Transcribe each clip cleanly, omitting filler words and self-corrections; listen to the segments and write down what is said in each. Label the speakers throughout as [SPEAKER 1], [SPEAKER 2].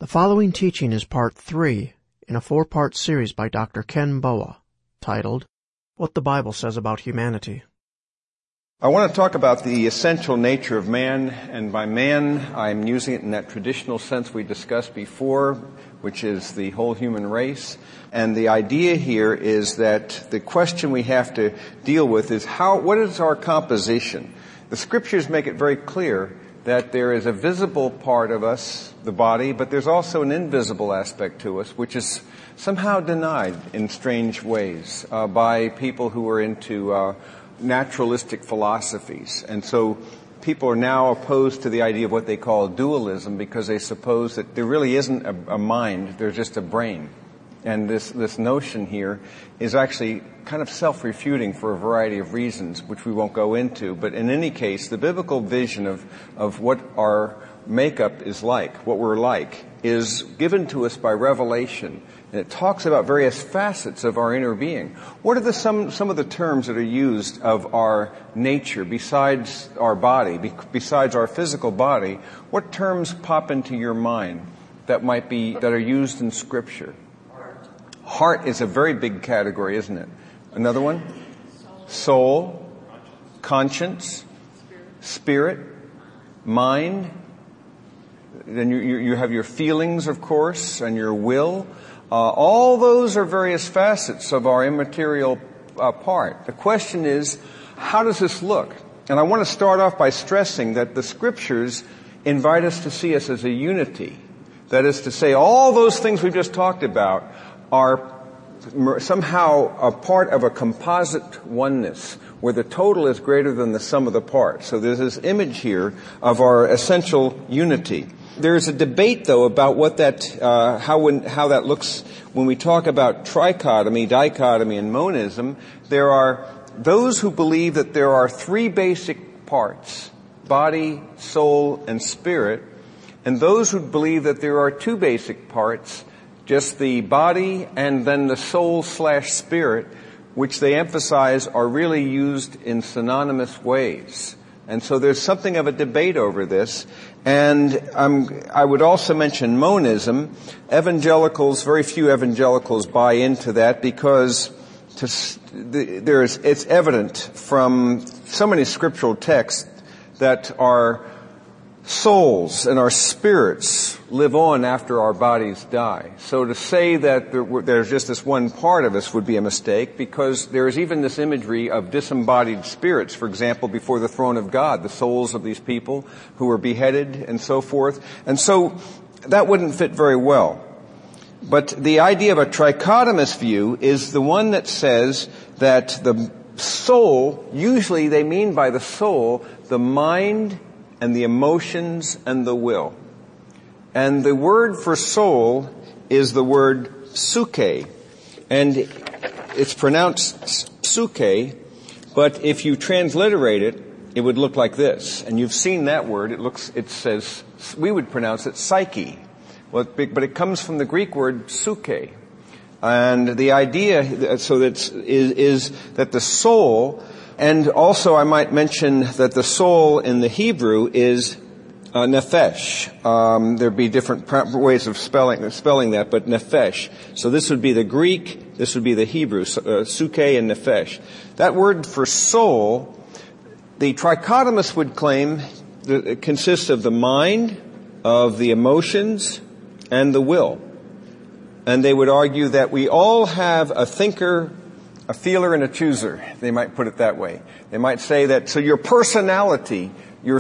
[SPEAKER 1] The following teaching is part 3 in a 4-part series by Dr. Ken Boa, titled, What the Bible Says About Humanity.
[SPEAKER 2] I want to talk about the essential nature of man, and by man, I'm using it in that traditional sense we discussed before, which is the whole human race. And the idea here is that the question we have to deal with is what is our composition? The scriptures make it very clear that there is a visible part of us, the body, but there's also an invisible aspect to us, which is somehow denied in strange ways by people who are into naturalistic philosophies. And so people are now opposed to the idea of what they call dualism because they suppose that there really isn't a mind, there's just a brain. And this notion here is actually kind of self-refuting for a variety of reasons, which we won't go into. But in any case, the biblical vision of what our makeup is like, what we're like, is given to us by revelation. And it talks about various facets of our inner being. What are some of the terms that are used of our nature besides our body, besides our physical body? What terms pop into your mind that are used in Scripture? Heart is a very big category, isn't it? Another one? Soul, conscience, spirit, mind. Then you have your feelings, of course, and your will. All those are various facets of our immaterial part. The question is, how does this look? And I want to start off by stressing that the Scriptures invite us to see us as a unity. That is to say, all those things we've just talked about are somehow a part of a composite oneness where the total is greater than the sum of the parts. So there's this image here of our essential unity. There's a debate, though, about what how that looks when we talk about trichotomy, dichotomy, and monism. There are those who believe that there are 3 basic parts, body, soul, and spirit, and those who believe that there are 2 basic parts, just the body and then the soul/spirit, which they emphasize are really used in synonymous ways. And so there's something of a debate over this. And I would also mention monism. Very few evangelicals buy into that because it's evident from so many scriptural texts that our souls and our spirits live on after our bodies die. So to say that there's just this one part of us would be a mistake, because there is even this imagery of disembodied spirits, for example, before the throne of God, the souls of these people who were beheaded and so forth. And so that wouldn't fit very well. But the idea of a trichotomous view is the one that says that the soul, usually they mean by the soul, the mind and the emotions and the will. And the word for soul is the word suke. And it's pronounced suke, but if you transliterate it, it would look like this. And you've seen that word. It says, we would pronounce it psyche. Well, but it comes from the Greek word suke. And the idea is that the soul, and also I might mention that the soul in the Hebrew is nephesh. There'd be different ways of spelling that, but nephesh. So this would be the Greek, this would be the Hebrew, suke and nephesh. That word for soul, the trichotomous would claim that it consists of the mind, of the emotions, and the will. And they would argue that we all have a thinker, a feeler, and a chooser. They might put it that way. They might say that, so your personality, your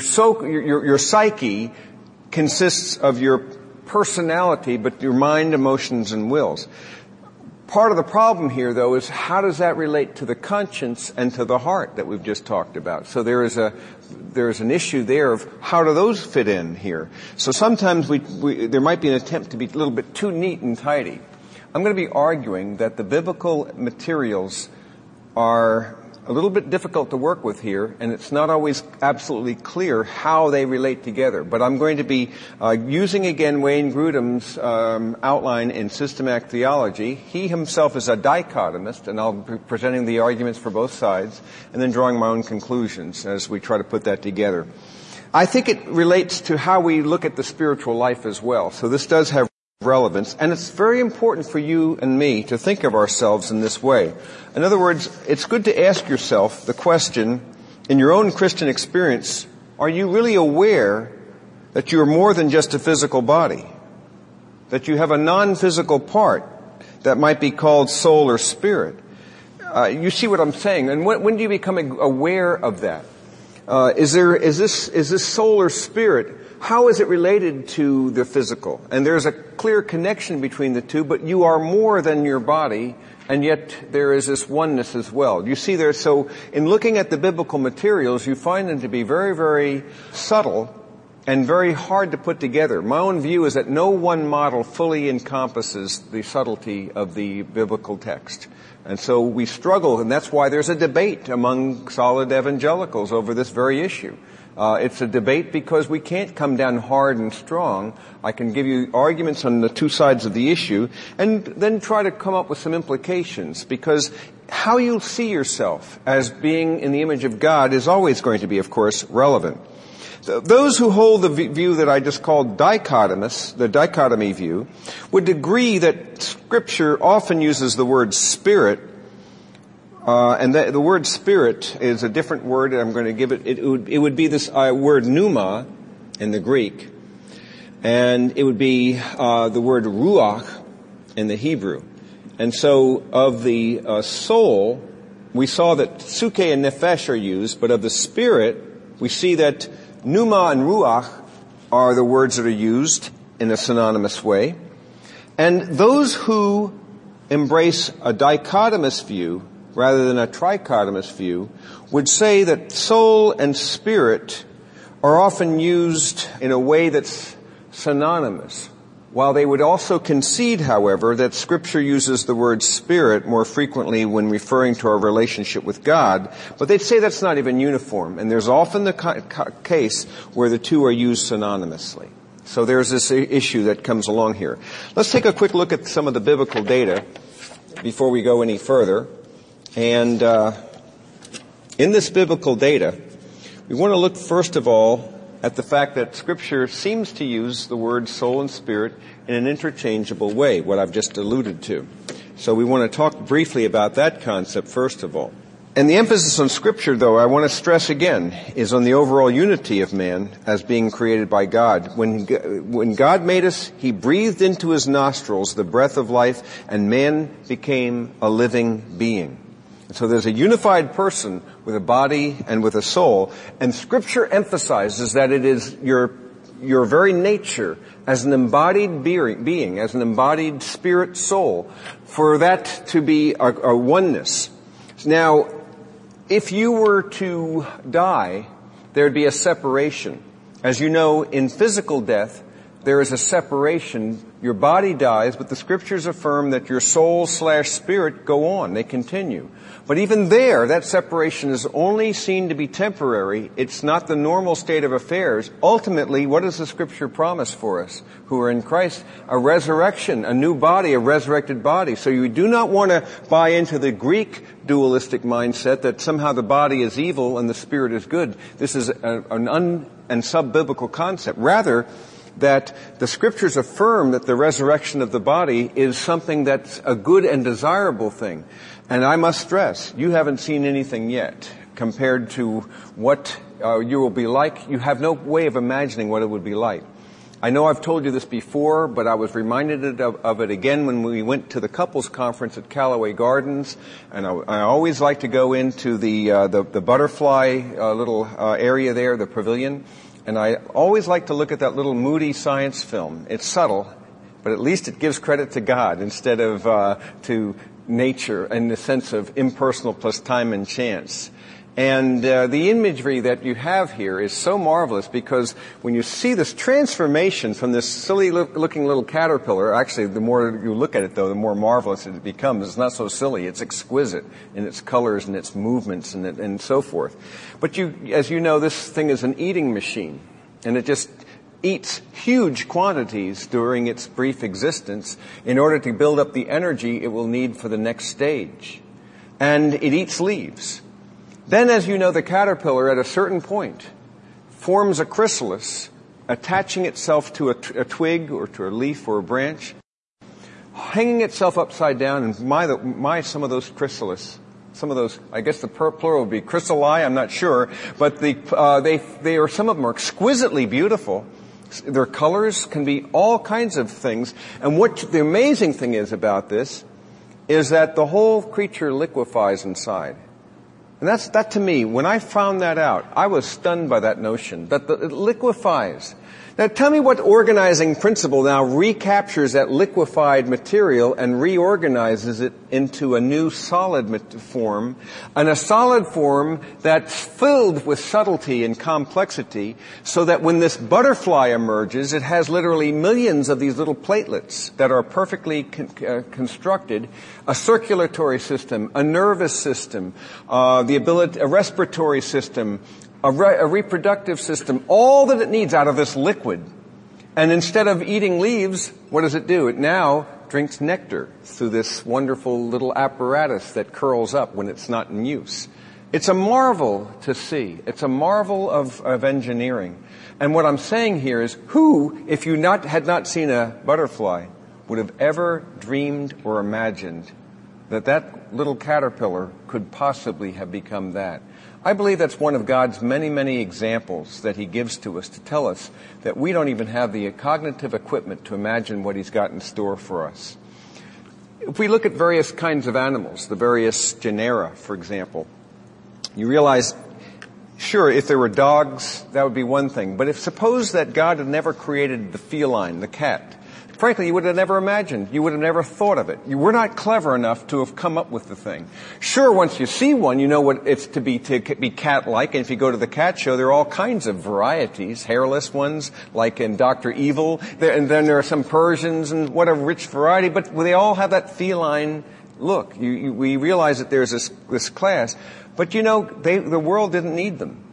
[SPEAKER 2] psyche consists of your personality, but your mind, emotions, and wills. Part of the problem here, though, is how does that relate to the conscience and to the heart that we've just talked about? So there is an issue there of how do those fit in here. So sometimes there might be an attempt to be a little bit too neat and tidy. I'm going to be arguing that the biblical materials are a little bit difficult to work with here, and it's not always absolutely clear how they relate together. But I'm going to be using again Wayne Grudem's outline in systematic theology. He himself is a dichotomist, and I'll be presenting the arguments for both sides, and then drawing my own conclusions as we try to put that together. I think it relates to how we look at the spiritual life as well. So this does have relevance, and it's very important for you and me to think of ourselves in this way. In other words, it's good to ask yourself the question, in your own Christian experience, are you really aware that you're more than just a physical body? That you have a non-physical part that might be called soul or spirit? You see what I'm saying? And when do you become aware of that? Is this soul or spirit? How is it related to the physical? And there's a clear connection between the two, but you are more than your body, and yet there is this oneness as well. You see there, so in looking at the biblical materials, you find them to be very, very subtle and very hard to put together. My own view is that no one model fully encompasses the subtlety of the biblical text. And so we struggle, and that's why there's a debate among solid evangelicals over this very issue. It's a debate because we can't come down hard and strong. I can give you arguments on the two sides of the issue and then try to come up with some implications, because how you see yourself as being in the image of God is always going to be, of course, relevant. So those who hold the view that I just called dichotomous, the dichotomy view, would agree that Scripture often uses the word spirit. And the word spirit is a different word, and I'm going to give it. It would be this word pneuma in the Greek, and it would be the word ruach in the Hebrew. And so, of the soul, we saw that suke and nephesh are used, but of the spirit, we see that pneuma and ruach are the words that are used in a synonymous way. And those who embrace a dichotomous view rather than a trichotomous view, would say that soul and spirit are often used in a way that's synonymous, while they would also concede, however, that Scripture uses the word spirit more frequently when referring to our relationship with God, but they'd say that's not even uniform, and there's often the case where the two are used synonymously. So there's this issue that comes along here. Let's take a quick look at some of the biblical data before we go any further. And in this biblical data, we want to look first of all at the fact that Scripture seems to use the words soul and spirit in an interchangeable way, what I've just alluded to. So we want to talk briefly about that concept first of all. And the emphasis on Scripture, though, I want to stress again, is on the overall unity of man as being created by God. When God made us, He breathed into His nostrils the breath of life, and man became a living being. So there's a unified person with a body and with a soul, and Scripture emphasizes that it is your very nature as an embodied being, as an embodied spirit soul, for that to be a oneness. Now, if you were to die, there'd be a separation. As you know, in physical death, there is a separation. Your body dies, but the Scriptures affirm that your soul/spirit go on. They continue. But even there, that separation is only seen to be temporary. It's not the normal state of affairs. Ultimately, what does the Scripture promise for us who are in Christ? A resurrection, a new body, a resurrected body. So you do not want to buy into the Greek dualistic mindset that somehow the body is evil and the spirit is good. This is an sub-biblical concept. Rather, that the Scriptures affirm that the resurrection of the body is something that's a good and desirable thing. And I must stress, you haven't seen anything yet compared to what you will be like. You have no way of imagining what it would be like. I know I've told you this before, but I was reminded of it again when we went to the couples conference at Callaway Gardens. And I always like to go into the butterfly little area there, the pavilion. And I always like to look at that little moody science film. It's subtle, but at least it gives credit to God instead of to nature in the sense of impersonal plus time and chance. And the imagery that you have here is so marvelous, because when you see this transformation from this silly-looking little caterpillar, actually, the more you look at it, though, the more marvelous it becomes. It's not so silly. It's exquisite in its colors and its movements and so forth. But as you know, this thing is an eating machine, and it just eats huge quantities during its brief existence in order to build up the energy it will need for the next stage. And it eats leaves. Then, as you know, the caterpillar at a certain point forms a chrysalis, attaching itself to a twig or to a leaf or a branch, hanging itself upside down, and some of those chrysalis, some of those, I guess the plural would be chrysali, I'm not sure, but some of them are exquisitely beautiful. Their colors can be all kinds of things. And what the amazing thing is about this is that the whole creature liquefies inside. And that to me, when I found that out, I was stunned by that notion, that it liquefies. Now tell me what organizing principle now recaptures that liquefied material and reorganizes it into a new solid form, and a solid form that's filled with subtlety and complexity, so that when this butterfly emerges, it has literally millions of these little platelets that are perfectly constructed, a circulatory system, a nervous system, a respiratory system, a reproductive system, all that it needs out of this liquid. And instead of eating leaves, what does it do? It now drinks nectar through this wonderful little apparatus that curls up when it's not in use. It's a marvel to see. It's a marvel of engineering. And what I'm saying here is, who, if you had not seen a butterfly, would have ever dreamed or imagined that little caterpillar could possibly have become that? I believe that's one of God's many, many examples that He gives to us to tell us that we don't even have the cognitive equipment to imagine what He's got in store for us. If we look at various kinds of animals, the various genera, for example, you realize, sure, if there were dogs, that would be one thing. But suppose that God had never created the feline, the cat, frankly, you would have never imagined. You would have never thought of it. You were not clever enough to have come up with the thing. Sure, once you see one, you know what it's to be cat-like. And if you go to the cat show, there are all kinds of varieties, hairless ones, like in Dr. Evil. And then there are some Persians and what a rich variety. But they all have that feline look. We realize that there's this class. But the world didn't need them.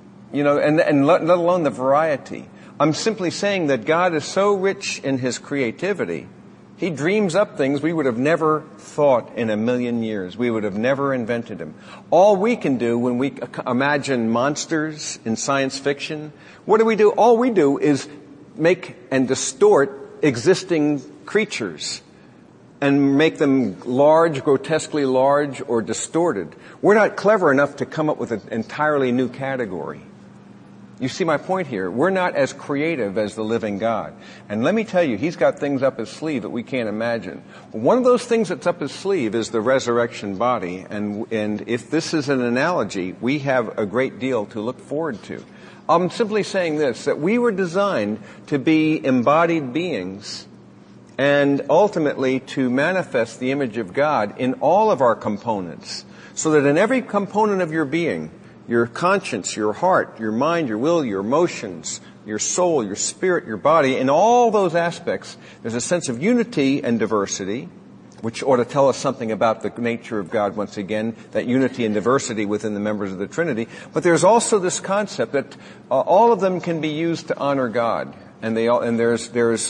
[SPEAKER 2] And let alone the variety. I'm simply saying that God is so rich in His creativity, He dreams up things we would have never thought in a million years. We would have never invented them. All we can do when we imagine monsters in science fiction, what do? All we do is make and distort existing creatures and make them large, grotesquely large, or distorted. We're not clever enough to come up with an entirely new category. You see my point here. We're not as creative as the living God. And let me tell you, He's got things up His sleeve that we can't imagine. One of those things that's up His sleeve is the resurrection body. And if this is an analogy, we have a great deal to look forward to. I'm simply saying this, that we were designed to be embodied beings and ultimately to manifest the image of God in all of our components, so that in every component of your being, your conscience, your heart, your mind, your will, your emotions, your soul, your spirit, your body, in all those aspects, there's a sense of unity and diversity, which ought to tell us something about the nature of God once again, that unity and diversity within the members of the Trinity. But there's also this concept that all of them can be used to honor God. And there's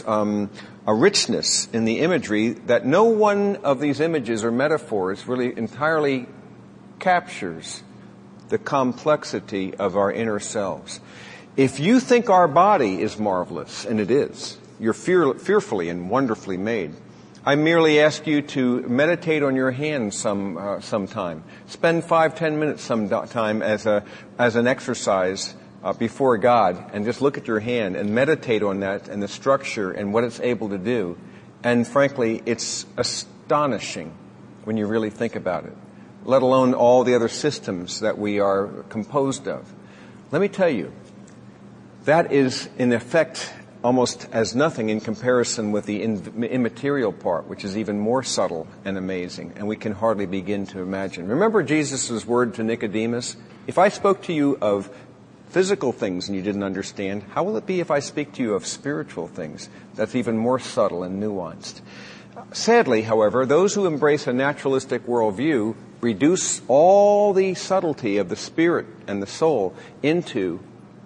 [SPEAKER 2] a richness in the imagery that no one of these images or metaphors really entirely captures the complexity of our inner selves. If you think our body is marvelous, and it is, you're fearfully and wonderfully made, I merely ask you to meditate on your hand sometime. Spend 5-10 minutes sometime as an exercise before God, and just look at your hand and meditate on that and the structure and what it's able to do. And frankly, it's astonishing when you really think about it, let alone all the other systems that we are composed of. Let me tell you, that is in effect almost as nothing in comparison with the immaterial part, which is even more subtle and amazing, and we can hardly begin to imagine. Remember Jesus' word to Nicodemus? If I spoke to you of physical things and you didn't understand, how will it be if I speak to you of spiritual things? That's even more subtle and nuanced. Sadly, however, those who embrace a naturalistic worldview reduce all the subtlety of the spirit and the soul into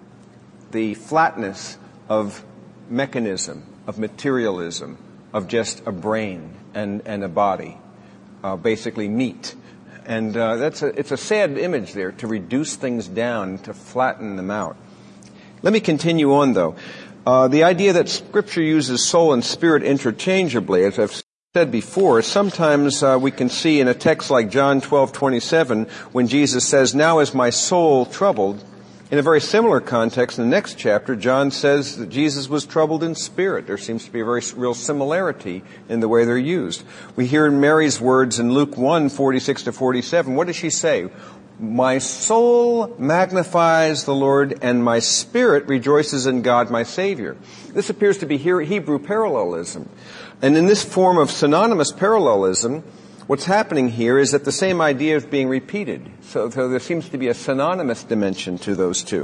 [SPEAKER 2] the flatness of mechanism, of materialism, of just a brain and a body, basically meat. And it's a sad image there, to reduce things down, to flatten them out. Let me continue on, though. The idea that Scripture uses soul and spirit interchangeably, as I've said before, sometimes we can see in a text like John 12:27 when Jesus says, "Now is my soul troubled." In a very similar context, in the next chapter, John says that Jesus was troubled in spirit. There seems to be a very real similarity in the way they're used. We hear Mary's words in Luke 1:46-47. What does she say? "My soul magnifies the Lord, and my spirit rejoices in God my Savior." This appears to be Hebrew parallelism. And in this form of synonymous parallelism, what's happening here is that the same idea is being repeated. So there seems to be a synonymous dimension to those two.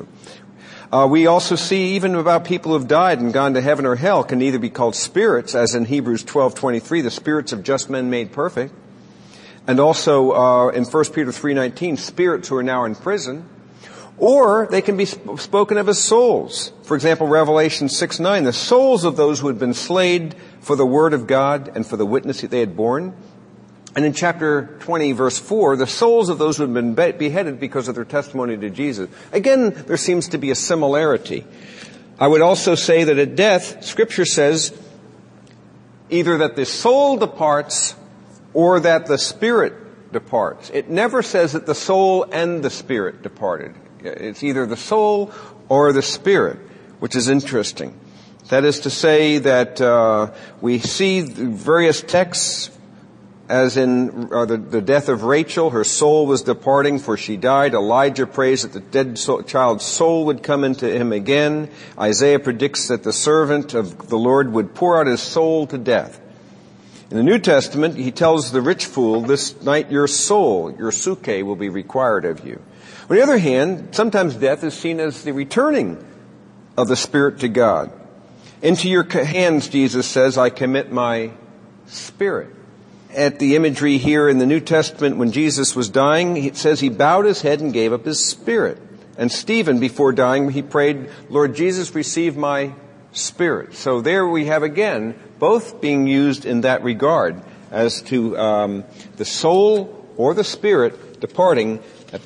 [SPEAKER 2] We also see even about people who have died and gone to heaven or hell can either be called spirits, as in Hebrews 12:23, the spirits of just men made perfect. And also in 1 Peter 3:19, spirits who are now in prison. Or they can be spoken of as souls. For example, Revelation 6:9, the souls of those who had been slain for the word of God and for the witness that they had borne. And in chapter 20, verse 4, the souls of those who had been beheaded because of their testimony to Jesus. Again, there seems to be a similarity. I would also say that at death, Scripture says either that the soul departs or that the spirit departs. It never says that the soul and the spirit departed. It's either the soul or the spirit, which is interesting. That is to say that we see various texts, as in the death of Rachel, her soul was departing for she died. Elijah prays that the dead child's soul would come into him again. Isaiah predicts that the servant of the Lord would pour out his soul to death. In the New Testament, he tells the rich fool, "This night your soul, your suke, will be required of you." On the other hand, sometimes death is seen as the returning of the Spirit to God. "Into your hands," Jesus says, "I commit my spirit." At the imagery here in the New Testament, when Jesus was dying, it says he bowed his head and gave up his spirit. And Stephen, before dying, he prayed, "Lord Jesus, receive my spirit." So there we have again, both being used in that regard as to the soul or the spirit departing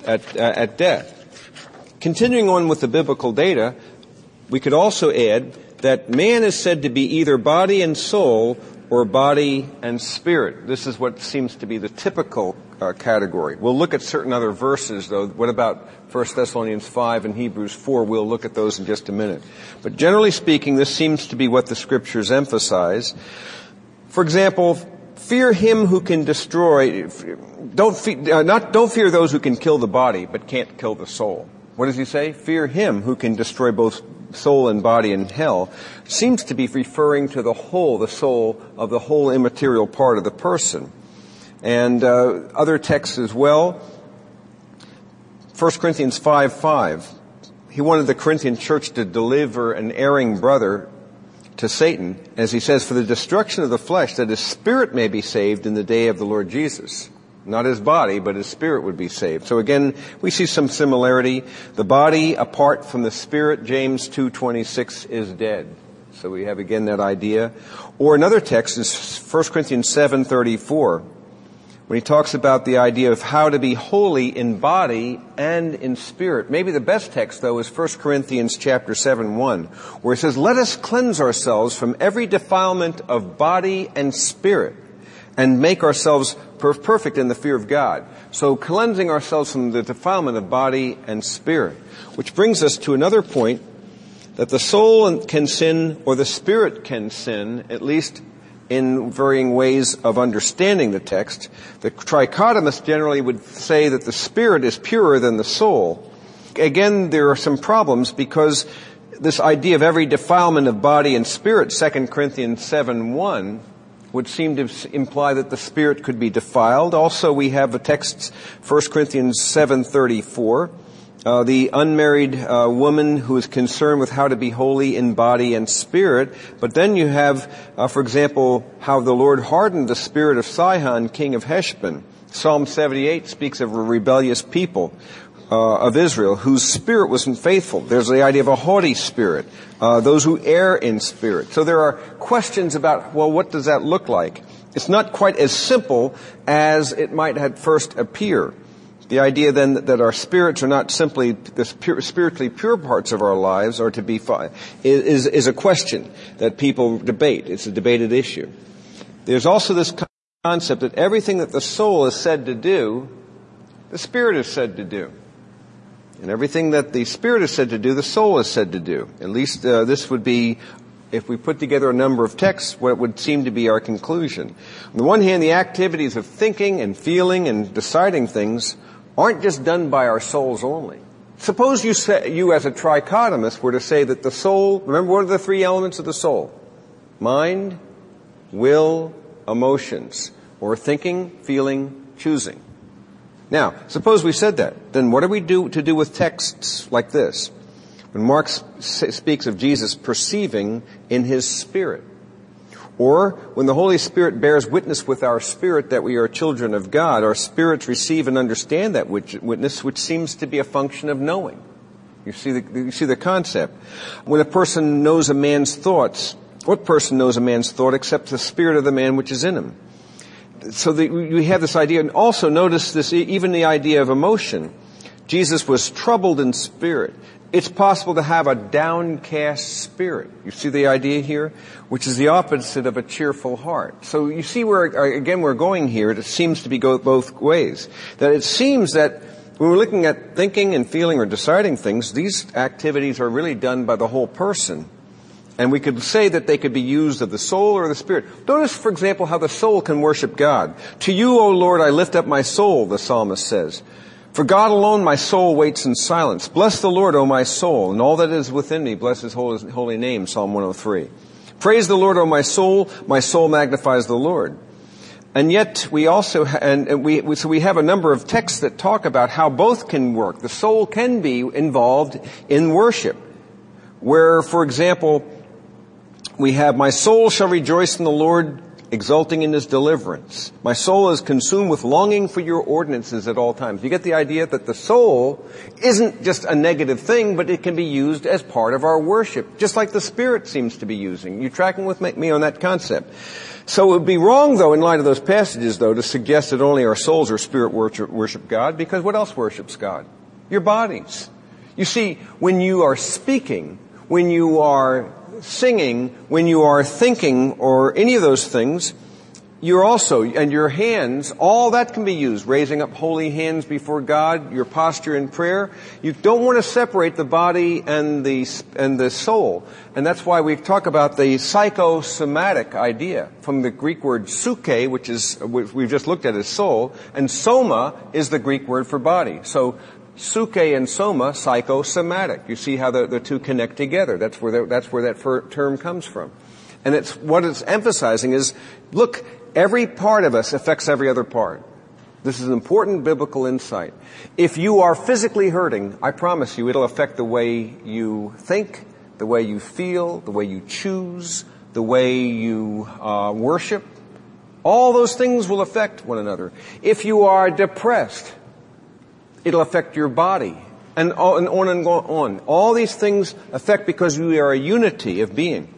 [SPEAKER 2] at death. Continuing on with the biblical data, we could also add that man is said to be either body and soul or body and spirit. This is what seems to be the typical category. We'll look at certain other verses, though. What about 1 Thessalonians 5 and Hebrews 4? We'll look at those in just a minute. But generally speaking, this seems to be what the Scriptures emphasize. For example, fear him who can destroy. Don't fear those who can kill the body, but can't kill the soul. What does he say? Fear him who can destroy both soul and body in hell. Seems to be referring to the whole, the soul of the whole immaterial part of the person. And other texts as well. 1 Corinthians 5:5. He wanted the Corinthian church to deliver an erring brother to Satan, as he says, for the destruction of the flesh, that his spirit may be saved in the day of the Lord Jesus. Not his body, but his spirit would be saved. So again, we see some similarity. The body apart from the spirit, James 2:26, is dead. So we have again that idea. Or another text is 1 Corinthians 7:34, when he talks about the idea of how to be holy in body and in spirit. Maybe the best text, though, is 1 Corinthians chapter 7:1, where it says, "Let us cleanse ourselves from every defilement of body and spirit, and make ourselves perfect in the fear of God." So cleansing ourselves from the defilement of body and spirit. Which brings us to another point, that the soul can sin or the spirit can sin, at least in varying ways of understanding the text. The trichotomists generally would say that the spirit is purer than the soul. Again, there are some problems because this idea of every defilement of body and spirit, 2 Corinthians 7:1, would seem to imply that the spirit could be defiled. Also, we have the texts, 1 Corinthians 7:34, the unmarried woman who is concerned with how to be holy in body and spirit. But then you have, for example, how the Lord hardened the spirit of Sihon, king of Heshbon. Psalm 78 speaks of a rebellious people of Israel whose spirit wasn't faithful. There's the idea of a haughty spirit, those who err in spirit. So there are questions about, well, what does that look like? It's not quite as simple as it might at first appear. The idea then that our spirits are not simply the spiritually pure parts of our lives are to be is a question that people debate. It's a debated issue. There's also this concept that everything that the soul is said to do, the spirit is said to do. And everything that the spirit is said to do, the soul is said to do. At least this would be, if we put together a number of texts, what would seem to be our conclusion. On the one hand, the activities of thinking and feeling and deciding things aren't just done by our souls only. Suppose you as a trichotomist were to say that the soul, remember what are the three elements of the soul? Mind, will, emotions, or thinking, feeling, choosing. Now, suppose we said that. Then what are we to do with texts like this? When Mark speaks of Jesus perceiving in his spirit, or when the Holy Spirit bears witness with our spirit that we are children of God, our spirits receive and understand that witness, which seems to be a function of knowing. You see the concept. When a person knows a man's thoughts, what person knows a man's thought except the spirit of the man which is in him? So we have this idea, and also notice this, even the idea of emotion. Jesus was troubled in spirit. It's possible to have a downcast spirit. You see the idea here? Which is the opposite of a cheerful heart. So you see where, again, we're going here. It seems to be go both ways. That it seems that when we're looking at thinking and feeling or deciding things, these activities are really done by the whole person. And we could say that they could be used of the soul or the spirit. Notice, for example, how the soul can worship God. To you, O Lord, I lift up my soul, the psalmist says. For God alone my soul waits in silence. Bless the Lord, O my soul, and all that is within me. Bless his holy name, Psalm 103. Praise the Lord, O my soul magnifies the Lord. And yet we also, so we have a number of texts that talk about how both can work. The soul can be involved in worship. Where, for example, we have, my soul shall rejoice in the Lord, exulting in his deliverance. My soul is consumed with longing for your ordinances at all times. You get the idea that the soul isn't just a negative thing, but it can be used as part of our worship, just like the Spirit seems to be using. You tracking with me on that concept? So it would be wrong, though, in light of those passages, though, to suggest that only our souls or spirit worship God, because what else worships God? Your bodies. You see, when you are speaking, when you are singing, when you are thinking, or any of those things, you're also, and your hands, all that can be used. Raising up holy hands before God, your posture in prayer. You don't want to separate the body and the soul. And that's why we talk about the psychosomatic idea from the Greek word suke, which we've just looked at as soul, and soma is the Greek word for body. So suke and soma, psychosomatic. You see how the two connect together. That's where that term comes from. And what it's emphasizing is, look, every part of us affects every other part. This is an important biblical insight. If you are physically hurting, I promise you it'll affect the way you think, the way you feel, the way you choose, the way you worship. All those things will affect one another. If you are depressed, it'll affect your body, and on and on. All these things affect because we are a unity of being.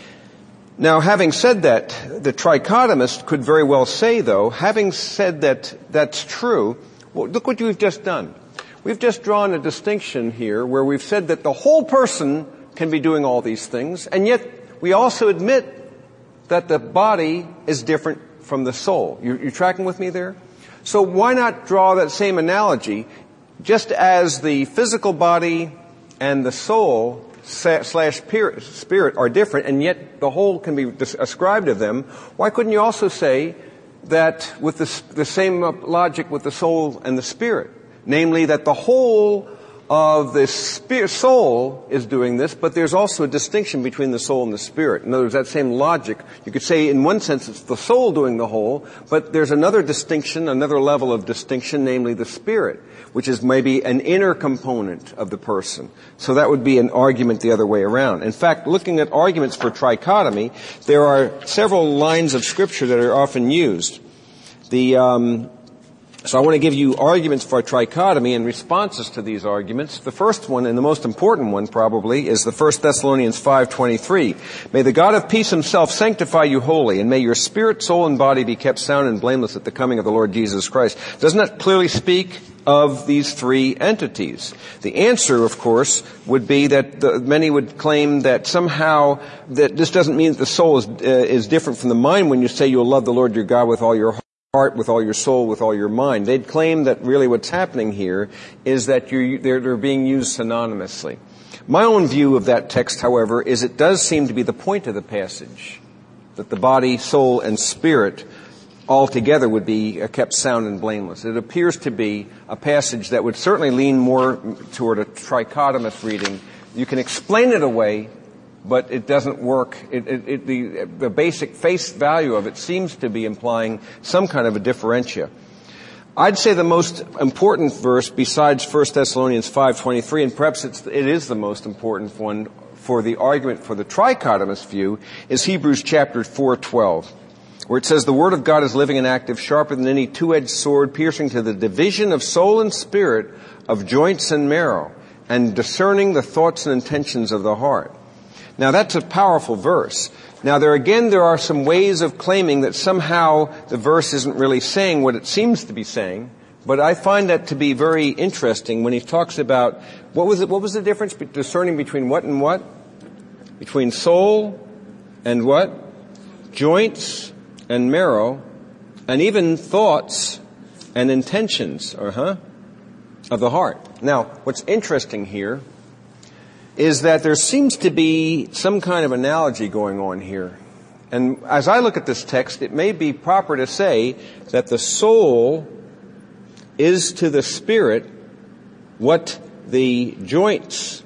[SPEAKER 2] Now, having said that, the trichotomist could very well say, though, having said that that's true, well, look what we've just done. We've just drawn a distinction here where we've said that the whole person can be doing all these things, and yet we also admit that the body is different from the soul. You tracking with me there? So why not draw that same analogy? Just as the physical body and the soul / spirit are different, and yet the whole can be ascribed to them, why couldn't you also say that with the same logic with the soul and the spirit? Namely, that the whole of the soul is doing this, but there's also a distinction between the soul and the spirit. In other words, that same logic, you could say in one sense it's the soul doing the whole, but there's another distinction, another level of distinction, namely the spirit, which is maybe an inner component of the person. So that would be an argument the other way around. In fact, looking at arguments for trichotomy, there are several lines of scripture that are often used. So I want to give you arguments for trichotomy and responses to these arguments. The first one, and the most important one probably, is the 1 Thessalonians 5:23. May the God of peace himself sanctify you wholly, and may your spirit, soul, and body be kept sound and blameless at the coming of the Lord Jesus Christ. Doesn't that clearly speak of these three entities? The answer, of course, would be that many would claim that somehow that this doesn't mean that the soul is different from the mind when you say you'll love the Lord your God with all your heart, with all your soul, with all your mind. They'd claim that really what's happening here is that they're being used synonymously. My own view of that text, however, is it does seem to be the point of the passage, that the body, soul, and spirit altogether would be kept sound and blameless. It appears to be a passage that would certainly lean more toward a trichotomous reading. You can explain it away, but it doesn't work. The basic face value of it seems to be implying some kind of a differentia. I'd say the most important verse besides 1 Thessalonians 5:23, and perhaps it is the most important one for the argument for the trichotomous view, is Hebrews chapter 4:12, where it says, the word of God is living and active, sharper than any two-edged sword, piercing to the division of soul and spirit, of joints and marrow, and discerning the thoughts and intentions of the heart. Now that's a powerful verse. Now there are some ways of claiming that somehow the verse isn't really saying what it seems to be saying, but I find that to be very interesting when he talks about, what was the difference discerning between what and what? Between soul and what? Joints and marrow, and even thoughts and intentions, of the heart. Now, what's interesting here is that there seems to be some kind of analogy going on here. And as I look at this text, it may be proper to say that the soul is to the spirit what the joints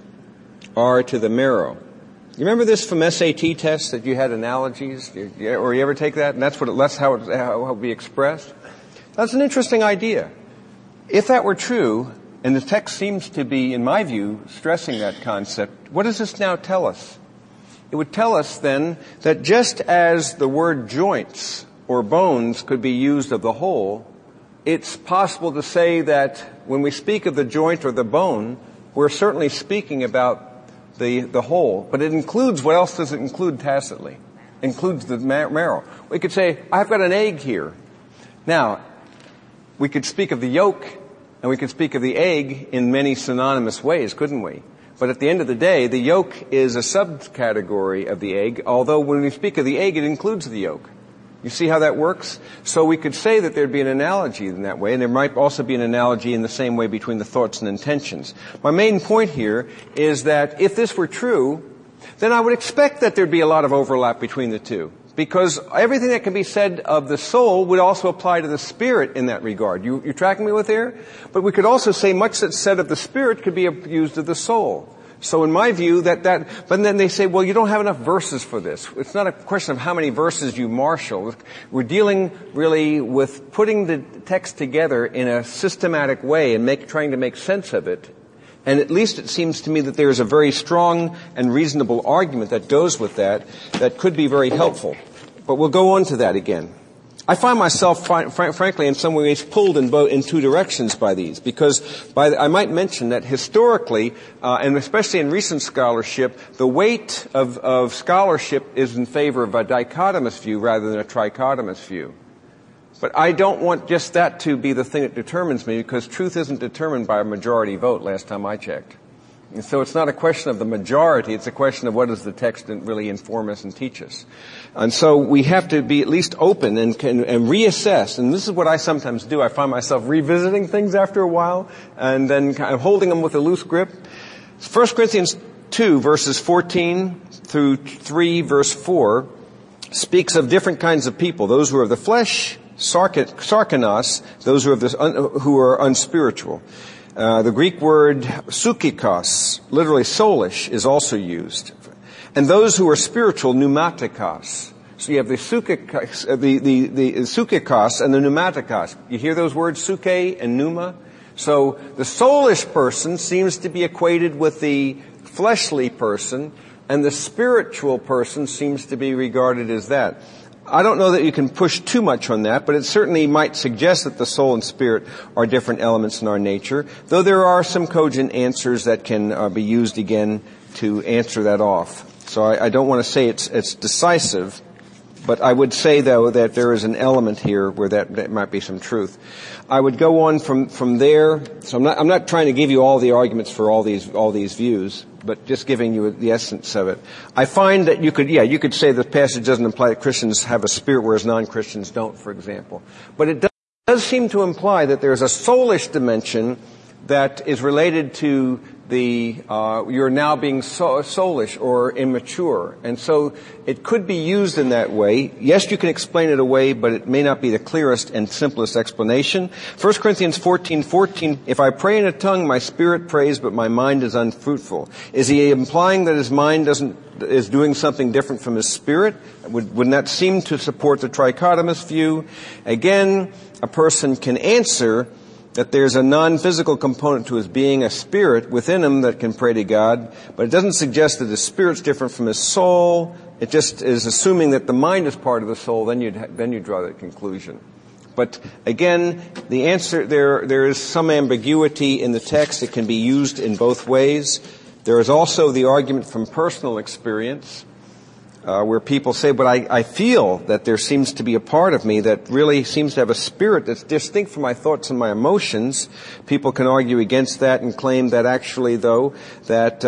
[SPEAKER 2] are to the marrow. You remember this from SAT tests that you had analogies? Or you ever take that? And that's how it will be expressed? That's an interesting idea. If that were true, and the text seems to be, in my view, stressing that concept, what does this now tell us? It would tell us then that just as the word joints or bones could be used of the whole, it's possible to say that when we speak of the joint or the bone, we're certainly speaking about the whole. But it includes, what else does it include tacitly? It includes the marrow. We could say, I've got an egg here. Now, we could speak of the yolk and we could speak of the egg in many synonymous ways, couldn't we? But at the end of the day, the yolk is a subcategory of the egg, although when we speak of the egg, it includes the yolk. You see how that works? So we could say that there'd be an analogy in that way, and there might also be an analogy in the same way between the thoughts and intentions. My main point here is that if this were true, then I would expect that there'd be a lot of overlap between the two. Because everything that can be said of the soul would also apply to the spirit in that regard. You tracking me with here? But we could also say much that's said of the spirit could be used of the soul. So in my view, but then they say, well, you don't have enough verses for this. It's not a question of how many verses you marshal. We're dealing really with putting the text together in a systematic way and trying to make sense of it. And at least it seems to me that there is a very strong and reasonable argument that goes with that could be very helpful. But we'll go on to that again. I find myself, frankly, in some ways pulled in two directions by these, because I might mention that historically, and especially in recent scholarship, the weight of scholarship is in favor of a dichotomous view rather than a trichotomous view. But I don't want just that to be the thing that determines me, because truth isn't determined by a majority vote last time I checked. And so it's not a question of the majority, it's a question of what does the text really inform us and teach us. And so we have to be at least open and reassess. And this is what I sometimes do. I find myself revisiting things after a while and then kind of holding them with a loose grip. 1 Corinthians 2 verses 14 through 3 verse 4 speaks of different kinds of people. Those who are of the flesh, sarkanos, those who are unspiritual. The Greek word psychikos, literally soulish, is also used. And those who are spiritual, pneumatikos. So you have the psychikos and the pneumatikos. You hear those words, suke and pneuma? So the soulish person seems to be equated with the fleshly person, and the spiritual person seems to be regarded as that. I don't know that you can push too much on that, but it certainly might suggest that the soul and spirit are different elements in our nature, though there are some cogent answers that can be used again to answer that off. So I don't want to say it's decisive, but I would say, though, that there is an element here where that might be some truth. I would go on from there. So I'm not trying to give you all the arguments for all these views, but just giving you the essence of it. I find that you could say the passage doesn't imply that Christians have a spirit, whereas non-Christians don't, for example. But it does seem to imply that there's a soulish dimension that is related to you're now being soulish or immature. And so it could be used in that way. Yes, you can explain it away, but it may not be the clearest and simplest explanation. 1 Corinthians 14:14, if I pray in a tongue, my spirit prays, but my mind is unfruitful. Is he implying that his mind is doing something different from his spirit? Wouldn't that seem to support the trichotomous view? Again, a person can answer that there's a non-physical component to his being, a spirit within him that can pray to God, but it doesn't suggest that his spirit's different from his soul. It just is assuming that the mind is part of the soul, then you draw that conclusion. But again, the answer, there is some ambiguity in the text. It can be used in both ways. There is also the argument from personal experience, where people say, but I feel that there seems to be a part of me that really seems to have a spirit that's distinct from my thoughts and my emotions. People can argue against that and claim that actually, though, that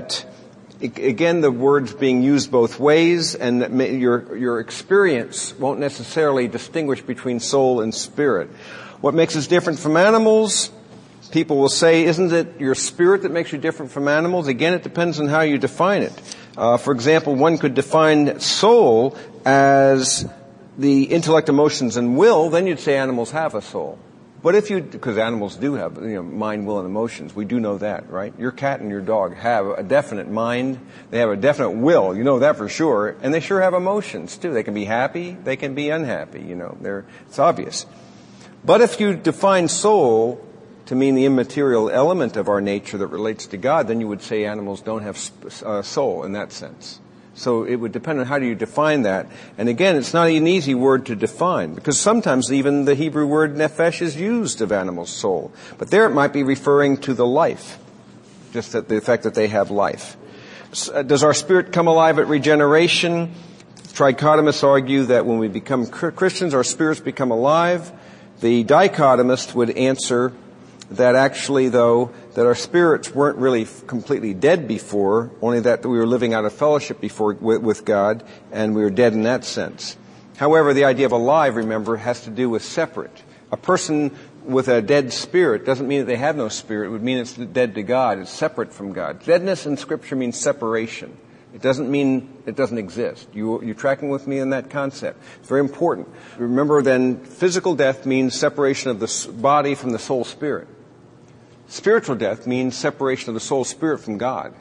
[SPEAKER 2] again, the word's being used both ways, and that your experience won't necessarily distinguish between soul and spirit. What makes us different from animals? People will say, isn't it your spirit that makes you different from animals? Again, it depends on how you define it. For example, one could define soul as the intellect, emotions, and will, then you'd say animals have a soul. But because animals do have, mind, will, and emotions. We do know that, right? Your cat and your dog have a definite mind. They have a definite will. You know that for sure. And they sure have emotions, too. They can be happy. They can be unhappy. It's obvious. But if you define soul to mean the immaterial element of our nature that relates to God, then you would say animals don't have soul in that sense. So it would depend on how do you define that. And again, it's not an easy word to define, because sometimes even the Hebrew word nephesh is used of animals' soul. But there it might be referring to the life, just that the fact that they have life. Does our spirit come alive at regeneration? Trichotomists argue that when we become Christians, our spirits become alive. The dichotomist would answer that actually, though, that our spirits weren't really completely dead before, only that we were living out of fellowship before with God, and we were dead in that sense. However, the idea of alive, remember, has to do with separate. A person with a dead spirit doesn't mean that they have no spirit. It would mean it's dead to God. It's separate from God. Deadness in Scripture means separation. It doesn't mean it doesn't exist. You're tracking with me in that concept. It's very important. Remember then, physical death means separation of the body from the soul spirit. Spiritual death means separation of the soul spirit from God.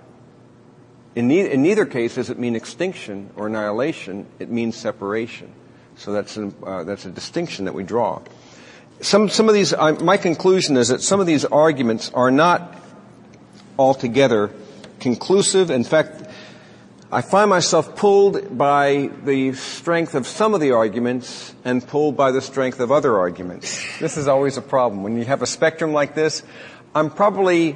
[SPEAKER 2] In neither case does it mean extinction or annihilation. It means separation. So that's a distinction that we draw. Some of these, my conclusion is that some of these arguments are not altogether conclusive. In fact, I find myself pulled by the strength of some of the arguments and pulled by the strength of other arguments. This is always a problem. When you have a spectrum like this, I'm probably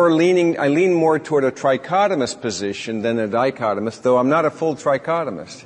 [SPEAKER 2] I lean more toward a trichotomist position than a dichotomist, though I'm not a full trichotomist.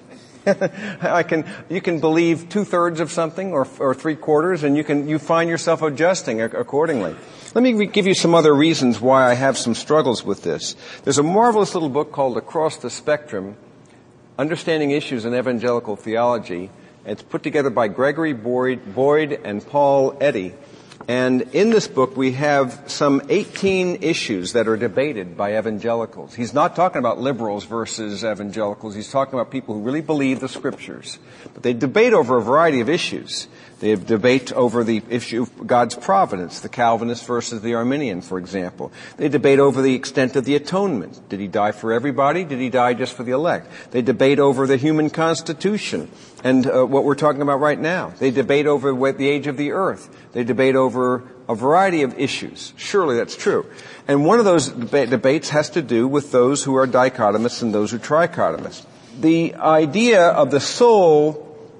[SPEAKER 2] You can believe 2/3 of something or 3/4, and you find yourself adjusting accordingly. Let me give you some other reasons why I have some struggles with this. There's a marvelous little book called Across the Spectrum, Understanding Issues in Evangelical Theology. It's put together by Gregory Boyd and Paul Eddy. And in this book, we have some 18 issues that are debated by evangelicals. He's not talking about liberals versus evangelicals. He's talking about people who really believe the Scriptures. But they debate over a variety of issues. They debate over the issue of God's providence, the Calvinist versus the Arminian, for example. They debate over the extent of the atonement. Did he die for everybody? Did he die just for the elect? They debate over the human constitution and what we're talking about right now. They debate over the age of the earth. They debate over a variety of issues. Surely that's true. And one of those debates has to do with those who are dichotomists and those who are trichotomists. The idea of the soul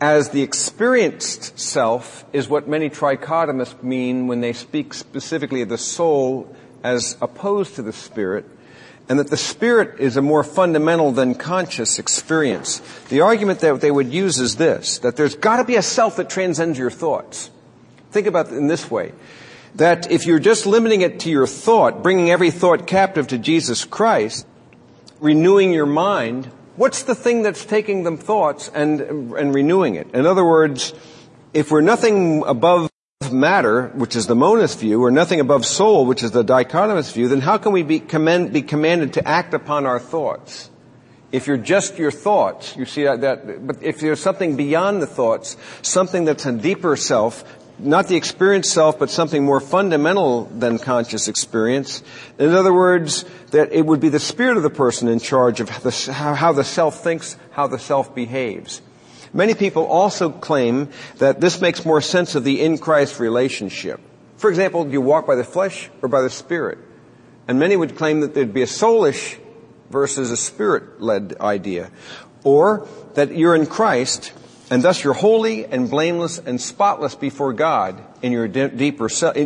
[SPEAKER 2] as the experienced self is what many trichotomists mean when they speak specifically of the soul as opposed to the spirit, and that the spirit is a more fundamental than conscious experience. The argument that they would use is this, that there's got to be a self that transcends your thoughts. Think about it in this way, that if you're just limiting it to your thought, bringing every thought captive to Jesus Christ, renewing your mind, what's the thing that's taking them thoughts and renewing it? In other words, if we're nothing above matter, which is the monist view, or nothing above soul, which is the dichotomist view, then how can we be commanded to act upon our thoughts? If you're just your thoughts, you see that, but if there's something beyond the thoughts, something that's a deeper self, not the experienced self, but something more fundamental than conscious experience. In other words, that it would be the spirit of the person in charge of how the self thinks, how the self behaves. Many people also claim that this makes more sense of the in-Christ relationship. For example, do you walk by the flesh or by the spirit? And many would claim that there'd be a soulish versus a spirit-led idea. Or that you're in Christ, and thus you're holy and blameless and spotless before God in your deeper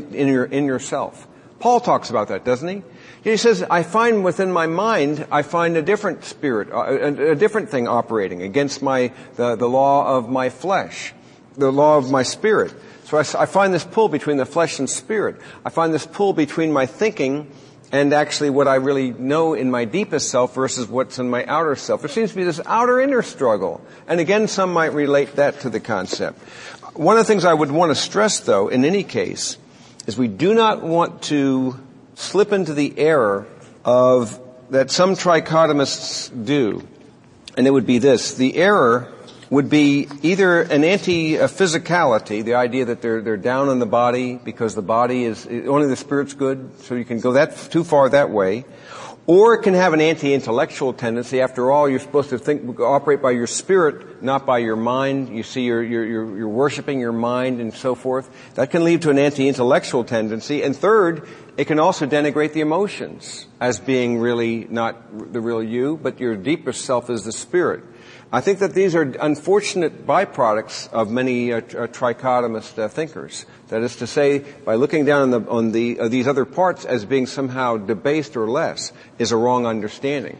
[SPEAKER 2] in yourself. Paul talks about that, doesn't he? He says, I find within my mind, I find a different spirit, a different thing operating against the law of my flesh, the law of my spirit. So I find this pull between the flesh and spirit. I find this pull between my thinking and actually what I really know in my deepest self versus what's in my outer self. There seems to be this outer-inner struggle. And again, some might relate that to the concept. One of the things I would want to stress, though, in any case, is we do not want to slip into the error of that some trichotomists do. And it would be this. The error would be either an anti-physicality, the idea that they're down on the body because the body is, only the spirit's good, so you can go too far that way. Or it can have an anti-intellectual tendency. After all, you're supposed to operate by your spirit, not by your mind. You see, you're worshiping your mind and so forth. That can lead to an anti-intellectual tendency. And third, it can also denigrate the emotions as being really not the real you, but your deepest self is the spirit. I think that these are unfortunate byproducts of many trichotomist thinkers. That is to say, by looking down on these other parts as being somehow debased or less is a wrong understanding.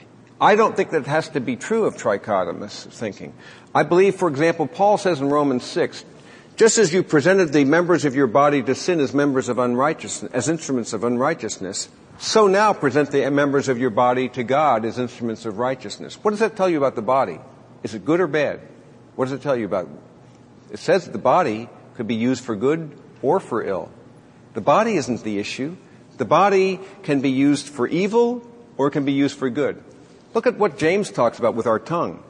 [SPEAKER 2] I don't think that has to be true of trichotomist thinking. I believe, for example, Paul says in Romans 6, just as you presented the members of your body to sin as members of unrighteousness, as instruments of unrighteousness, so now present the members of your body to God as instruments of righteousness. What does that tell you about the body? Is it good or bad? What does it tell you about? It says that the body could be used for good or for ill. The body isn't the issue. The body can be used for evil or it can be used for good. Look at what James talks about with our tongue.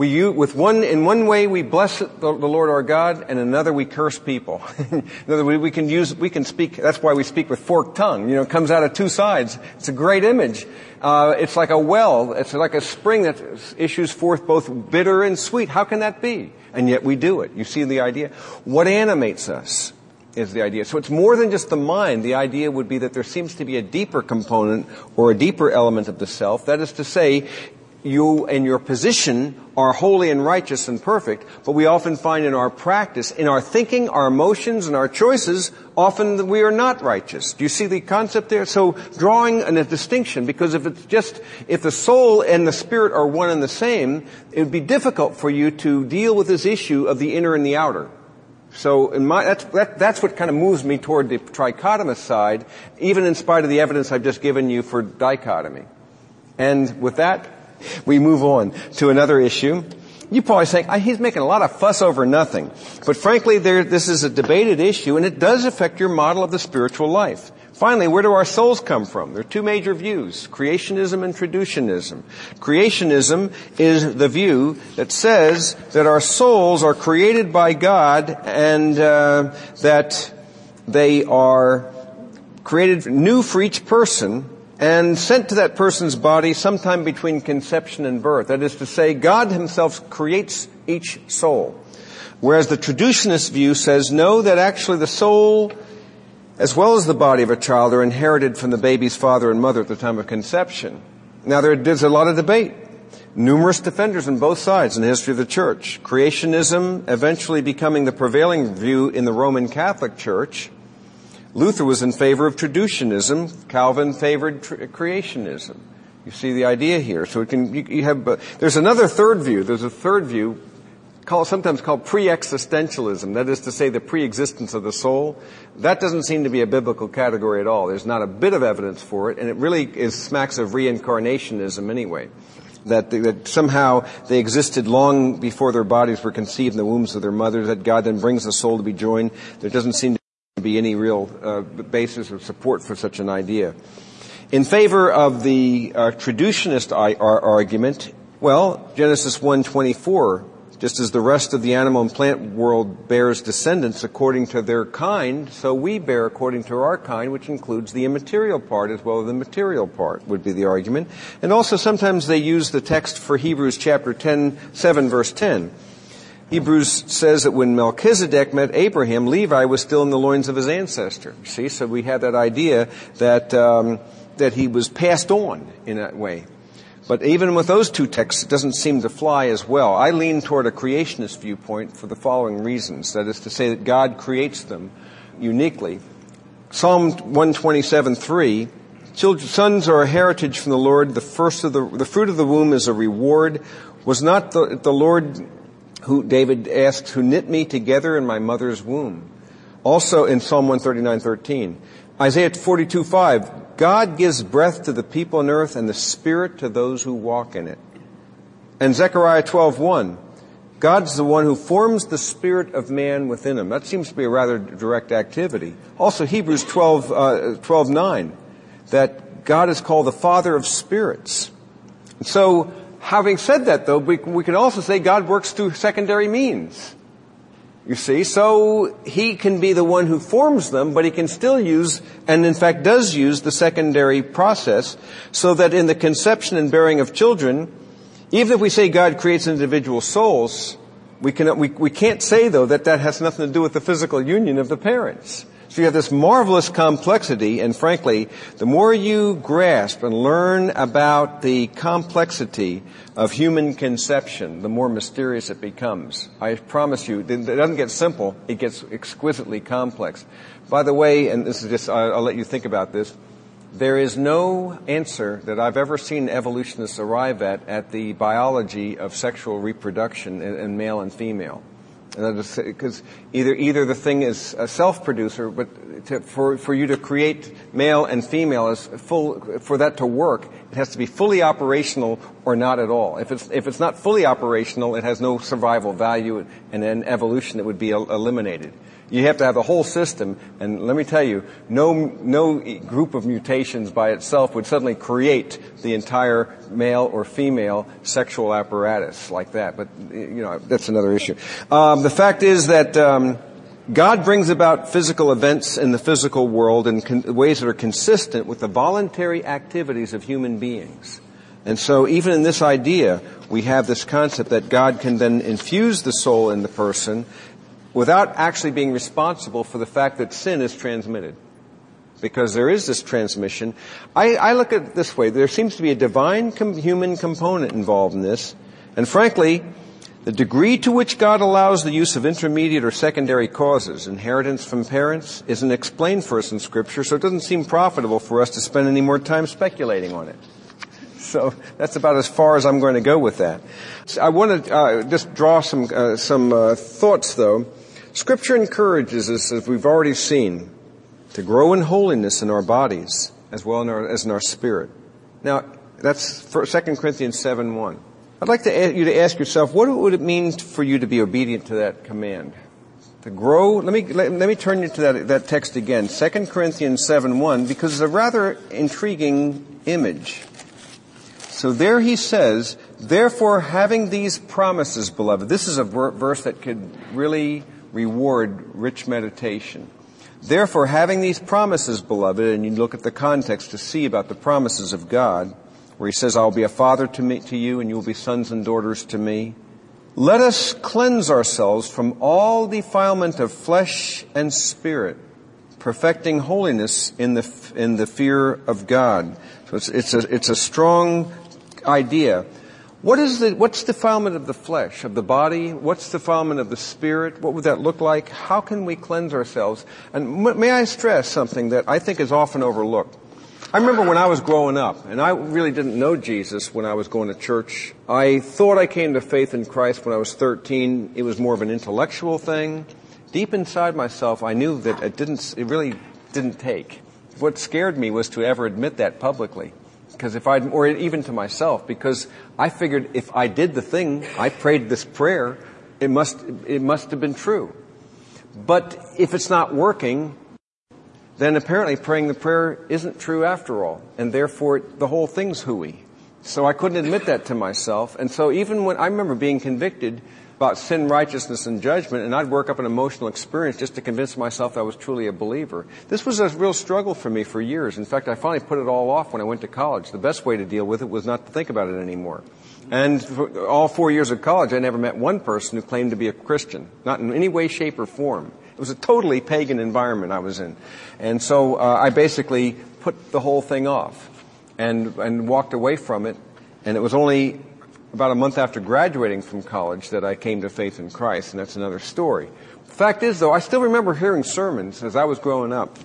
[SPEAKER 2] In one way we bless the Lord our God, and in another we curse people. In other words, we can speak, that's why we speak with forked tongue. It comes out of two sides. It's a great image. It's like a well. It's like a spring that issues forth both bitter and sweet. How can that be? And yet we do it. You see the idea? What animates us is the idea. So it's more than just the mind. The idea would be that there seems to be a deeper component or a deeper element of the self. That is to say, you and your position are holy and righteous and perfect, but we often find in our practice, in our thinking, our emotions, and our choices, often we are not righteous. Do you see the concept there? So drawing a distinction, because if the soul and the spirit are one and the same, it would be difficult for you to deal with this issue of the inner and the outer. So that's what kind of moves me toward the trichotomist side, even in spite of the evidence I've just given you for dichotomy. And with that, we move on to another issue. You probably think, he's making a lot of fuss over nothing. But frankly, this is a debated issue, and it does affect your model of the spiritual life. Finally, where do our souls come from? There are two major views, creationism and traducianism. Creationism is the view that says that our souls are created by God and that they are created new for each person and sent to that person's body sometime between conception and birth. That is to say, God himself creates each soul. Whereas the traducianist view says, no, that actually the soul, as well as the body of a child, are inherited from the baby's father and mother at the time of conception. Now, there's a lot of debate. Numerous defenders on both sides in the history of the church. Creationism eventually becoming the prevailing view in the Roman Catholic Church. Luther was in favor of traducianism. Calvin favored creationism. You see the idea here. So there's another third view. There's a third view sometimes called pre-existentialism. That is to say, the pre-existence of the soul. That doesn't seem to be a biblical category at all. There's not a bit of evidence for it, and it really smacks of reincarnationism anyway. That somehow they existed long before their bodies were conceived in the wombs of their mothers, that God then brings the soul to be joined. There doesn't seem to be any real basis or support for such an idea. In favor of the traducianist argument, well, Genesis 1:24, just as the rest of the animal and plant world bears descendants according to their kind, so we bear according to our kind, which includes the immaterial part as well as the material part, would be the argument. And also sometimes they use the text for Hebrews chapter 7 verse 10. Hebrews says that when Melchizedek met Abraham, Levi was still in the loins of his ancestor. You see, so we have that idea that he was passed on in that way. But even with those two texts, it doesn't seem to fly as well. I lean toward a creationist viewpoint for the following reasons. That is to say that God creates them uniquely. Psalm 127:3, sons are a heritage from the Lord. The fruit of the womb is a reward. Was not the Lord, who David asks, who knit me together in my mother's womb? Also in Psalm 139:13, Isaiah 42:5, God gives breath to the people on earth and the spirit to those who walk in it. And Zechariah 12:1, God's the one who forms the spirit of man within him. That seems to be a rather direct activity. Also Hebrews 12:9, that God is called the Father of spirits. And so, having said that though, we can also say God works through secondary means. You see, so he can be the one who forms them, but he can still use, and in fact does use, the secondary process, so that in the conception and bearing of children, even if we say God creates individual souls, we can't say though that has nothing to do with the physical union of the parents. So you have this marvelous complexity, and frankly, the more you grasp and learn about the complexity of human conception, the more mysterious it becomes. I promise you, it doesn't get simple, it gets exquisitely complex. By the way, and this is just, I'll let you think about this, there is no answer that I've ever seen evolutionists arrive at the biology of sexual reproduction in male and female. Because either the thing is a self-producer, but for you to create male and female for that to work, it has to be fully operational or not at all. If it's not fully operational, it has no survival value, and in evolution it would be eliminated. You have to have the whole system, and let me tell you, no group of mutations by itself would suddenly create the entire male or female sexual apparatus like that. But, that's another issue. The fact is that God brings about physical events in the physical world in ways that are consistent with the voluntary activities of human beings. And so even in this idea, we have this concept that God can then infuse the soul in the person without actually being responsible for the fact that sin is transmitted. Because there is this transmission. I look at it this way. There seems to be a divine human component involved in this. And frankly, the degree to which God allows the use of intermediate or secondary causes, inheritance from parents, isn't explained for us in Scripture, so it doesn't seem profitable for us to spend any more time speculating on it. So that's about as far as I'm going to go with that. I want to just draw some thoughts, though. Scripture encourages us, as we've already seen, to grow in holiness in our bodies as well as in our spirit. Now, that's 2 Corinthians 7:1. I'd like you to ask yourself, what would it mean for you to be obedient to that command? To grow? Let me turn you to that text again, 2 Corinthians 7:1, because it's a rather intriguing image. So there he says, therefore having these promises, beloved. This is a verse that could really reward rich meditation. Therefore, having these promises, beloved, and you look at the context to see about the promises of God, where he says, I'll be a father to you, and you will be sons and daughters to me. Let us cleanse ourselves from all defilement of flesh and spirit, perfecting holiness in the fear of God. So it's a strong idea. What's defilement of the flesh, of the body? What's defilement of the spirit? What would that look like? How can we cleanse ourselves? And may I stress something that I think is often overlooked? I remember when I was growing up, and I really didn't know Jesus when I was going to church. I thought I came to faith in Christ when I was 13. It was more of an intellectual thing. Deep inside myself, I knew that it really didn't take. What scared me was to ever admit that publicly. Or even to myself, because I figured if I did the thing, I prayed this prayer, it must have been true. But if it's not working, then apparently praying the prayer isn't true after all, and therefore the whole thing's hooey. So I couldn't admit that to myself, and so even when I remember being convicted about sin, righteousness, and judgment, and I'd work up an emotional experience just to convince myself I was truly a believer. This was a real struggle for me for years. In fact, I finally put it all off when I went to college. The best way to deal with it was not to think about it anymore. And for all 4 years of college, I never met one person who claimed to be a Christian, not in any way, shape, or form. It was a totally pagan environment I was in. And so I basically put the whole thing off and walked away from it. And it was only about a month after graduating from college that I came to faith in Christ, and that's another story. The fact is, though, I still remember hearing sermons as I was growing up.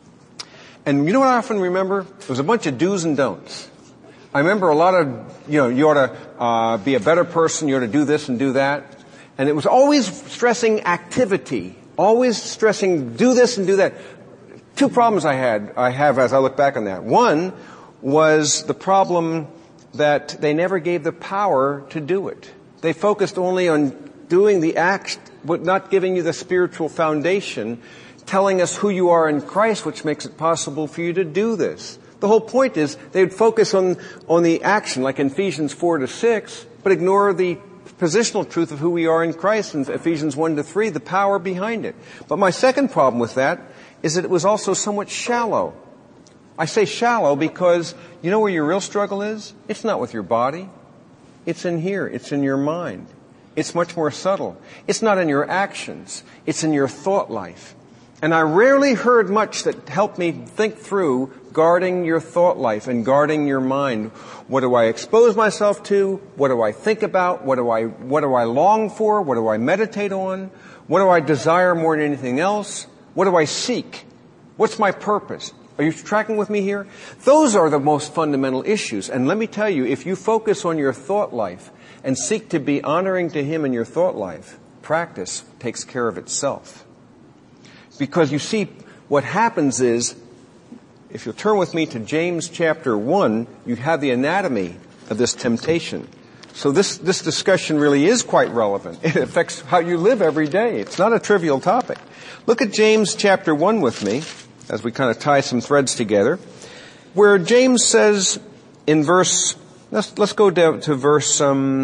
[SPEAKER 2] And you know what I often remember? It was a bunch of do's and don'ts. I remember a lot of, you ought to be a better person, you ought to do this and do that. And it was always stressing activity, always stressing do this and do that. Two problems I have as I look back on that. One was the problem that they never gave the power to do it. They focused only on doing the act, but not giving you the spiritual foundation, telling us who you are in Christ, which makes it possible for you to do this. The whole point is they would focus on the action, like in Ephesians 4-6, but ignore the positional truth of who we are in Christ in Ephesians 1-3, the power behind it. But my second problem with that is that it was also somewhat shallow. I say shallow because you know where your real struggle is? It's not with your body. It's in here. It's in your mind. It's much more subtle. It's not in your actions. It's in your thought life. And I rarely heard much that helped me think through guarding your thought life and guarding your mind. What do I expose myself to? What do I think about? What do I long for? What do I meditate on? What do I desire more than anything else? What do I seek? What's my purpose? Are you tracking with me here? Those are the most fundamental issues. And let me tell you, if you focus on your thought life and seek to be honoring to Him in your thought life, practice takes care of itself. Because you see, what happens is, if you'll turn with me to James chapter 1, you have the anatomy of this temptation. So this discussion really is quite relevant. It affects how you live every day. It's not a trivial topic. Look at James chapter 1 with me, as we kind of tie some threads together, where James says in let's go down to verse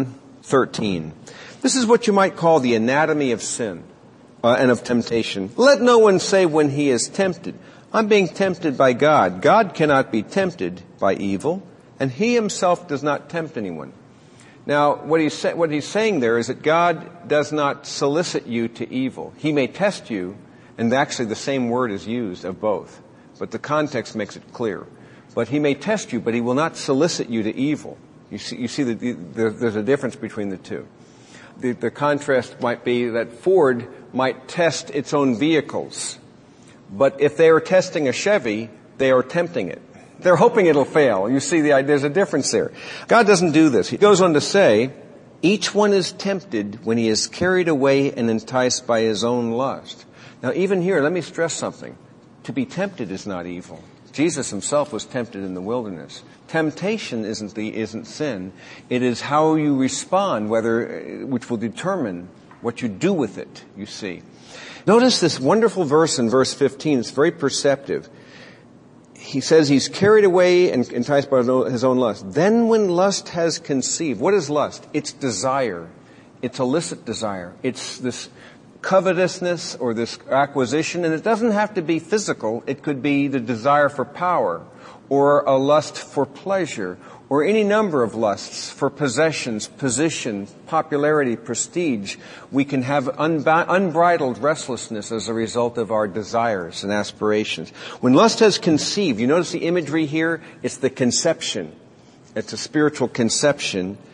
[SPEAKER 2] 13. This is what you might call the anatomy of sin and of temptation. Let no one say when he is tempted, I'm being tempted by God. God cannot be tempted by evil, and He Himself does not tempt anyone. Now, what he's saying there is that God does not solicit you to evil. He may test you, and actually the same word is used of both, but the context makes it clear. But He may test you, but He will not solicit you to evil. You see that there's a difference between the two. The contrast might be that Ford might test its own vehicles, but if they are testing a Chevy, they are tempting it. They're hoping it'll fail. You see there's a difference there. God doesn't do this. He goes on to say, each one is tempted when he is carried away and enticed by his own lust. Now, even here, let me stress something. To be tempted is not evil. Jesus Himself was tempted in the wilderness. Temptation isn't sin. It is how you respond, which will determine what you do with it, you see. Notice this wonderful verse in verse 15. It's very perceptive. He says he's carried away and enticed by his own lust. Then when lust has conceived, what is lust? It's desire. It's illicit desire. It's this covetousness or this acquisition, and it doesn't have to be physical. It could be the desire for power or a lust for pleasure or any number of lusts for possessions, position, popularity, prestige. We can have unbridled restlessness as a result of our desires and aspirations. When lust has conceived, you notice the imagery here? It's the conception. It's a spiritual conception.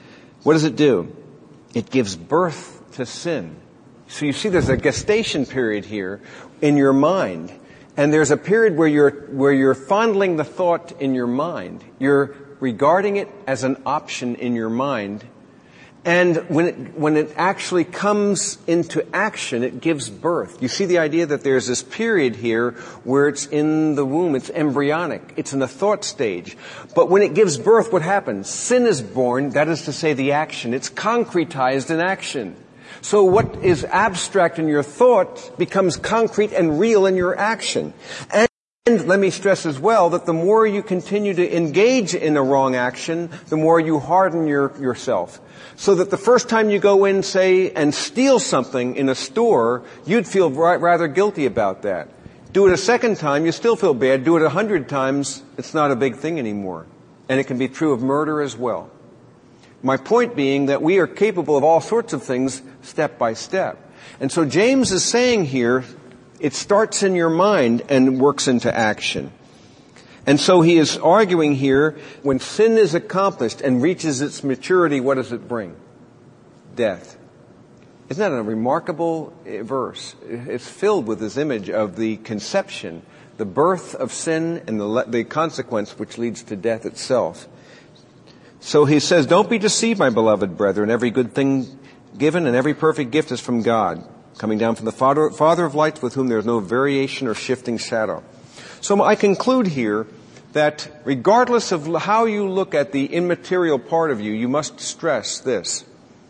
[SPEAKER 2] What does it do? It gives birth to sin. So you see there's a gestation period here in your mind. And there's a period where you're fondling the thought in your mind. You're regarding it as an option in your mind. And when it actually comes into action, it gives birth. You see the idea that there's this period here where it's in the womb, it's embryonic, it's in the thought stage. But when it gives birth, what happens? Sin is born, that is to say the action. It's concretized in action. So what is abstract in your thought becomes concrete and real in your action. And let me stress as well that the more you continue to engage in a wrong action, the more you harden yourself. So that the first time you go in, say, and steal something in a store, you'd feel rather guilty about that. Do it a second time, you still feel bad. Do it 100 times, it's not a big thing anymore. And it can be true of murder as well. My point being that we are capable of all sorts of things step by step. And so James is saying here, it starts in your mind and works into action. And so he is arguing here, when sin is accomplished and reaches its maturity, what does it bring? Death. Isn't that a remarkable verse? It's filled with this image of the conception, the birth of sin, and the consequence which leads to death itself. So he says, don't be deceived, my beloved brethren. Every good thing given and every perfect gift is from God, coming down from the Father of lights, with whom there is no variation or shifting shadow. So I conclude here that regardless of how you look at the immaterial part of you, you must stress this,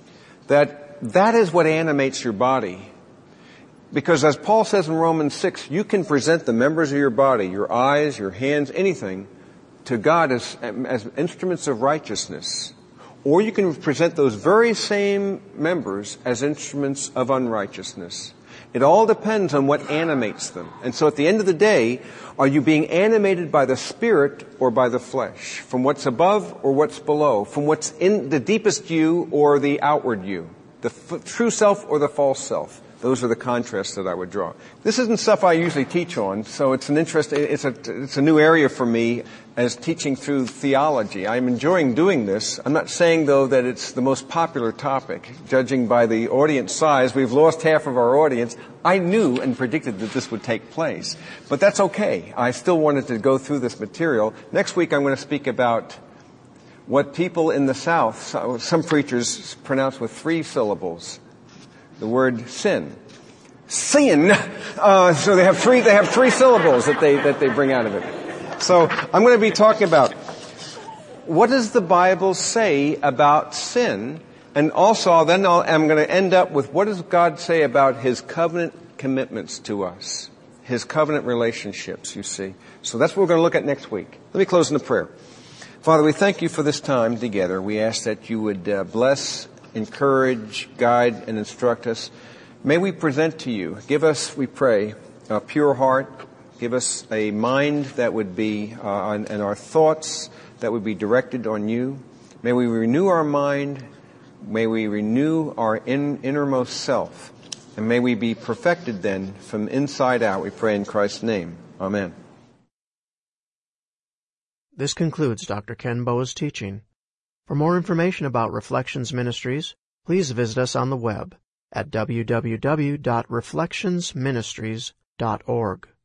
[SPEAKER 2] that is what animates your body. Because as Paul says in Romans 6, you can present the members of your body, your eyes, your hands, anything, to God as instruments of righteousness. Or you can present those very same members as instruments of unrighteousness. It all depends on what animates them. And so at the end of the day, are you being animated by the Spirit or by the flesh? From what's above or what's below? From what's in the deepest you or the outward you? The true self or the false self? Those are the contrasts that I would draw. This isn't stuff I usually teach on, so it's a new area for me as teaching through theology. I'm enjoying doing this. I'm not saying, though, that it's the most popular topic. Judging by the audience size, we've lost half of our audience. I knew and predicted that this would take place. But that's okay. I still wanted to go through this material. Next week I'm going to speak about what people in the South, some preachers pronounce with 3 syllables. The word sin. Sin. So they have three syllables that they bring out of it. So I'm going to be talking about what does the Bible say about sin, and also I'm going to end up with what does God say about His covenant commitments to us, His covenant relationships, you see. So that's what we're going to look at next week. Let me close in a prayer. Father, we thank you for this time together. We ask that you would bless, encourage, guide, and instruct us. May we present to you, give us, we pray, a pure heart. Give us a mind that would be, and our thoughts that would be directed on you. May we renew our mind. May we renew our innermost self. And may we be perfected then from inside out, we pray in Christ's name. Amen.
[SPEAKER 1] This concludes Dr. Ken Boa's teaching. For more information about Reflections Ministries, please visit us on the web at www.reflectionsministries.org.